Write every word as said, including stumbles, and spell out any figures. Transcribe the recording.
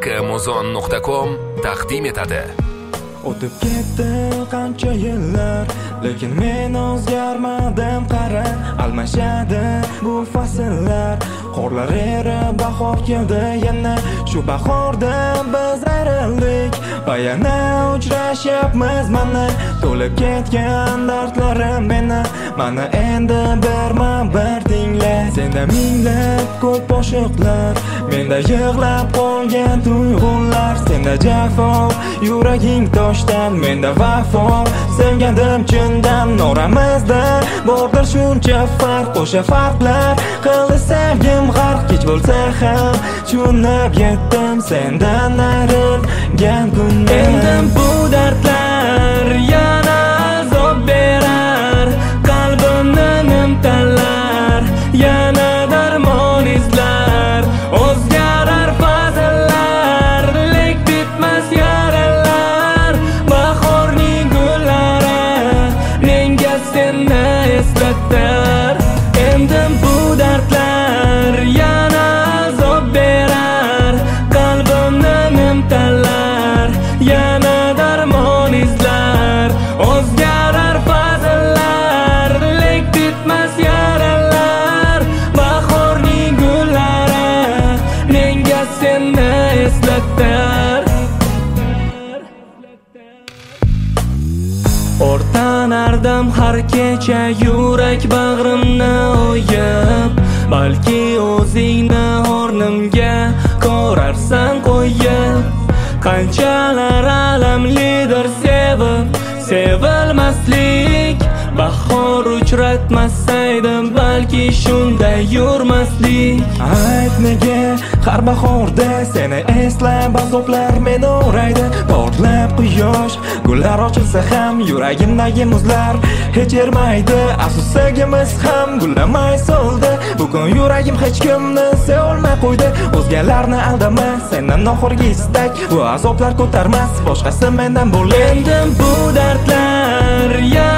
muzon nuqta com taqdim etadi. O'tib ketdi qancha yillar, lekin men o'zgarmadim qara. Almashadi bu fasllar, qorlar erib bahor keldi yana. Shu bahorda biz ayrildik va yana uchrashyapmiz mana. To'lib ketgan dardlarim meni, mana endi berma bir tingla. Senda minglab ko'p oshiqlar, menda yig'lab qolgan tuyg'ular. Senda jafo, yuraging toshdan, menda vafo, sevgandim chindan. Oramizda bordir shuncha farq, o'sha farqlar qildi sevgim g'arq. Kech bo'lsa ham tushunib yetdim sendan ayrilgan kunni. Endi bu dardlar yana azob berar, qalbimni nimtalar, yana darmon izlar. O'zgarar fazillar, lek bitmas yaralar. Bahorning gullari menga seni eslatar. Endi bu dardlar yana azob berar, qalbimni nimtalar, yana darmon izlar. O'zgarar fazillar, lek bitmas yaralar. Bahorning gullari menga seni eslatar. O'rtanardim har kecha yurak bag'rimni o'yib, balki o'zingni o'rnimga ko'rarsan qo'yib. Qanchalar alamlidir sevib, sevilmaslik. Bahor uchratmasaydim, balki shunday yurmaslik. Ayt nega har bahorda seni eslab azoblar meni o'raydi. Portlab quyosh, gullar ochilsa ham yuragimdagi muzlar hech ermaydi. Afsus sevgimiz ham gullamay soldi. Bugun yuragim hech kimni sevolmay qo'ydi. O'zgalarni aldama, sendan oxirgi istak. Bu azoblar ko'tarmas, boshqasi mendan bo'lar. Endi bu dardlar